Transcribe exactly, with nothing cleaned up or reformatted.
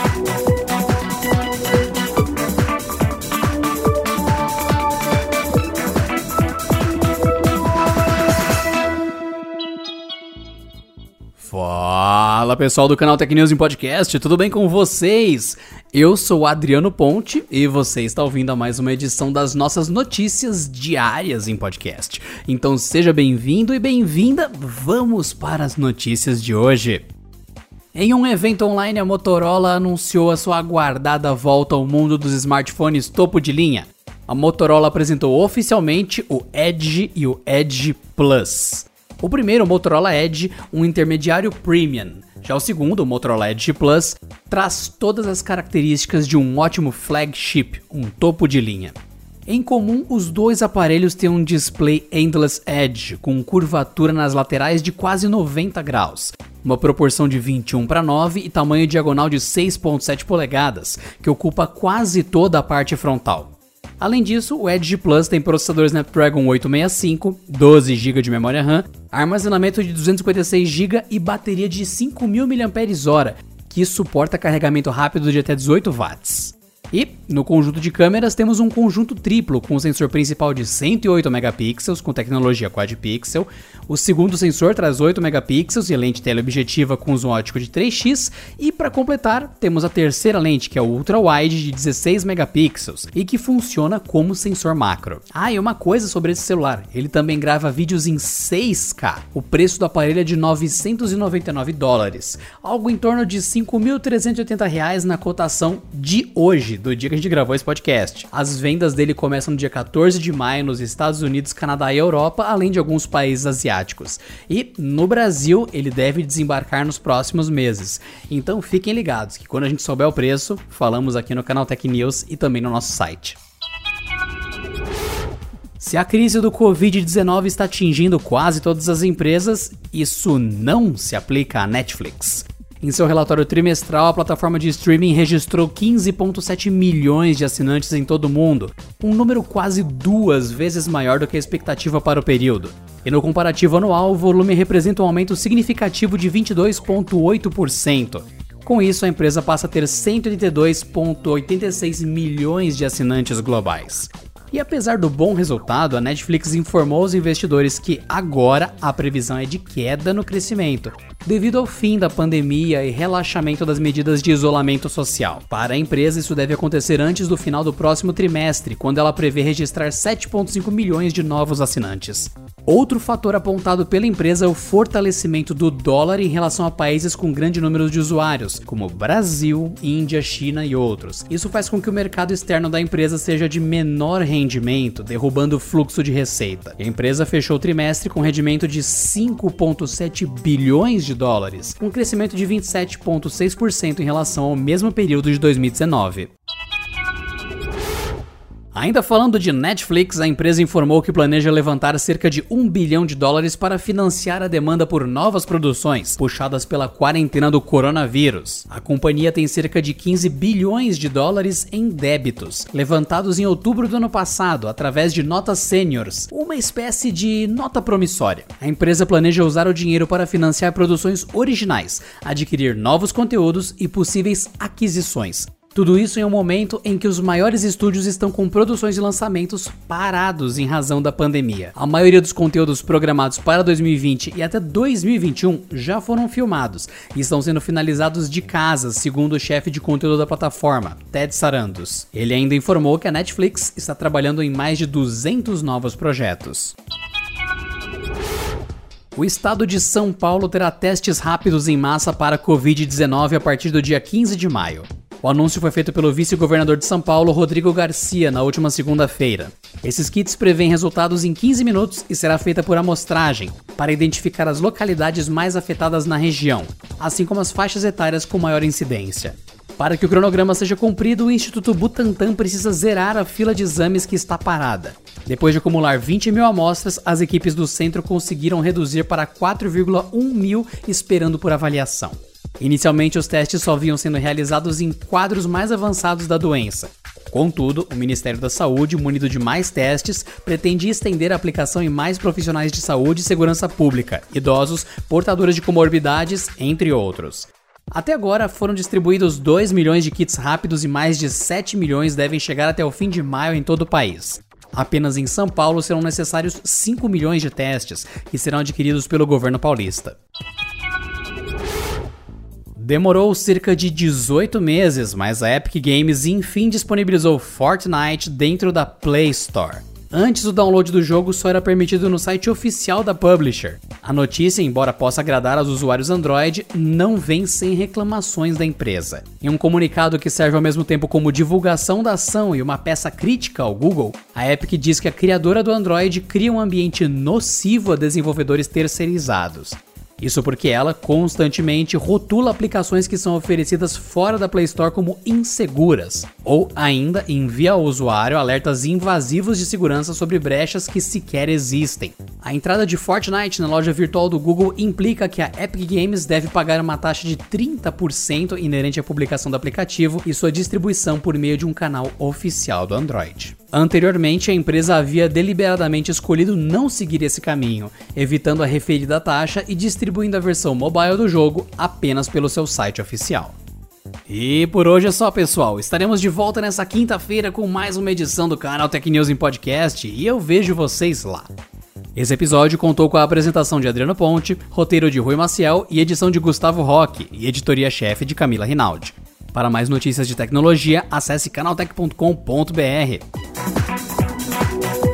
Fala pessoal do canal Tech News em Podcast, tudo bem com vocês? Eu sou o Adriano Ponte e você está ouvindo a mais uma edição das nossas notícias diárias em podcast. Então seja bem-vindo e bem-vinda, vamos para as notícias de hoje. Em um evento online, a Motorola anunciou a sua aguardada volta ao mundo dos smartphones topo de linha. A Motorola apresentou oficialmente o Edge e o Edge Plus. O primeiro, o Motorola Edge, um intermediário premium. Já o segundo, o Motorola Edge Plus, traz todas as características de um ótimo flagship, um topo de linha. Em comum, os dois aparelhos têm um display Endless Edge, com curvatura nas laterais de quase noventa graus, uma proporção de vinte e um para nove e tamanho diagonal de seis vírgula sete polegadas, que ocupa quase toda a parte frontal. Além disso, o Edge Plus tem processador Snapdragon oitocentos e sessenta e cinco, doze gigabytes de memória RAM, armazenamento de duzentos e cinquenta e seis gigabytes e bateria de cinco mil miliampères-hora, que suporta carregamento rápido de até dezoito watts. E, no conjunto de câmeras, temos um conjunto triplo com o sensor principal de cento e oito megapixels com tecnologia quad pixel, o segundo sensor traz oito megapixels e lente teleobjetiva com zoom ótico de três x, e para completar, temos a terceira lente, que é o Ultra Wide de dezesseis megapixels e que funciona como sensor macro. Ah, e uma coisa sobre esse celular, ele também grava vídeos em seis K. O preço do aparelho é de novecentos e noventa e nove dólares, algo em torno de cinco mil trezentos e oitenta reais na cotação de hoje, do dia que a gente gravou esse podcast. As vendas dele começam no dia quatorze de maio nos Estados Unidos, Canadá e Europa, além de alguns países asiáticos. E no Brasil ele deve desembarcar nos próximos meses. Então fiquem ligados que quando a gente souber o preço, falamos aqui no canal Tech News e também no nosso site. Se a crise do covid dezenove está atingindo quase todas as empresas, isso não se aplica à Netflix. Em seu relatório trimestral, a plataforma de streaming registrou quinze vírgula sete milhões de assinantes em todo o mundo, um número quase duas vezes maior do que a expectativa para o período. E no comparativo anual, o volume representa um aumento significativo de vinte e dois vírgula oito por cento. Com isso, a empresa passa a ter cento e oitenta e dois vírgula oitenta e seis milhões de assinantes globais. E apesar do bom resultado, a Netflix informou aos investidores que agora a previsão é de queda no crescimento, devido ao fim da pandemia e relaxamento das medidas de isolamento social. Para a empresa, isso deve acontecer antes do final do próximo trimestre, quando ela prevê registrar sete vírgula cinco milhões de novos assinantes. Outro fator apontado pela empresa é o fortalecimento do dólar em relação a países com grande número de usuários, como Brasil, Índia, China e outros. Isso faz com que o mercado externo da empresa seja de menor rendimento, derrubando o fluxo de receita. A empresa fechou o trimestre com rendimento de cinco vírgula sete bilhões de dólares, um crescimento de vinte e sete vírgula seis por cento em relação ao mesmo período de dois mil e dezenove. Ainda falando de Netflix, a empresa informou que planeja levantar cerca de um bilhão de dólares para financiar a demanda por novas produções, puxadas pela quarentena do coronavírus. A companhia tem cerca de quinze bilhões de dólares em débitos, levantados em outubro do ano passado, através de notas seniors, uma espécie de nota promissória. A empresa planeja usar o dinheiro para financiar produções originais, adquirir novos conteúdos e possíveis aquisições. Tudo isso em um momento em que os maiores estúdios estão com produções e lançamentos parados em razão da pandemia. A maioria dos conteúdos programados para dois mil e vinte e até dois mil e vinte e um já foram filmados e estão sendo finalizados de casa, segundo o chefe de conteúdo da plataforma, Ted Sarandos. Ele ainda informou que a Netflix está trabalhando em mais de duzentos novos projetos. O estado de São Paulo terá testes rápidos em massa para covid dezenove a partir do dia quinze de maio. O anúncio foi feito pelo vice-governador de São Paulo, Rodrigo Garcia, na última segunda-feira. Esses kits prevêem resultados em quinze minutos e será feita por amostragem, para identificar as localidades mais afetadas na região, assim como as faixas etárias com maior incidência. Para que o cronograma seja cumprido, o Instituto Butantan precisa zerar a fila de exames que está parada. Depois de acumular vinte mil amostras, as equipes do centro conseguiram reduzir para quatro vírgula um mil esperando por avaliação. Inicialmente, os testes só vinham sendo realizados em quadros mais avançados da doença. Contudo, o Ministério da Saúde, munido de mais testes, pretende estender a aplicação em mais profissionais de saúde e segurança pública, idosos, portadores de comorbidades, entre outros. Até agora foram distribuídos dois milhões de kits rápidos e mais de sete milhões devem chegar até o fim de maio em todo o país. Apenas em São Paulo serão necessários cinco milhões de testes, que serão adquiridos pelo governo paulista. Demorou cerca de dezoito meses, mas a Epic Games enfim disponibilizou Fortnite dentro da Play Store. Antes, o download do jogo só era permitido no site oficial da publisher. A notícia, embora possa agradar aos usuários Android, não vem sem reclamações da empresa. Em um comunicado que serve ao mesmo tempo como divulgação da ação e uma peça crítica ao Google, a Epic diz que a criadora do Android cria um ambiente nocivo a desenvolvedores terceirizados. Isso porque ela constantemente rotula aplicações que são oferecidas fora da Play Store como inseguras, ou ainda envia ao usuário alertas invasivos de segurança sobre brechas que sequer existem. A entrada de Fortnite na loja virtual do Google implica que a Epic Games deve pagar uma taxa de trinta por cento inerente à publicação do aplicativo e sua distribuição por meio de um canal oficial do Android. Anteriormente, a empresa havia deliberadamente escolhido não seguir esse caminho, evitando a referida taxa e distribuindo a versão mobile do jogo apenas pelo seu site oficial. E por hoje é só, pessoal. Estaremos de volta nessa quinta-feira com mais uma edição do canal Tech News em Podcast e eu vejo vocês lá. Esse episódio contou com a apresentação de Adriano Ponte, roteiro de Rui Maciel e edição de Gustavo Roque e editoria-chefe de Camila Rinaldi. Para mais notícias de tecnologia, acesse canaltech ponto com ponto b r.